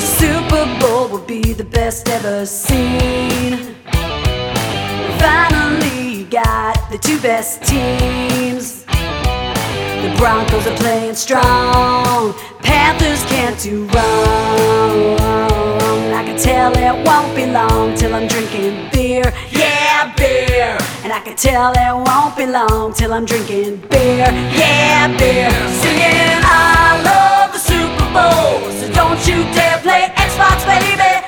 Super Bowl will be the best ever seen. Finally, you got the two best teams. The Broncos are playing strong, Panthers can't do wrong. I can tell it won't be long till I'm drinking beer, yeah, beer. And I can tell it won't be long till I'm drinking beer, yeah, beer. Singing I love the Super Bowl, so don't you dare play Xbox, baby.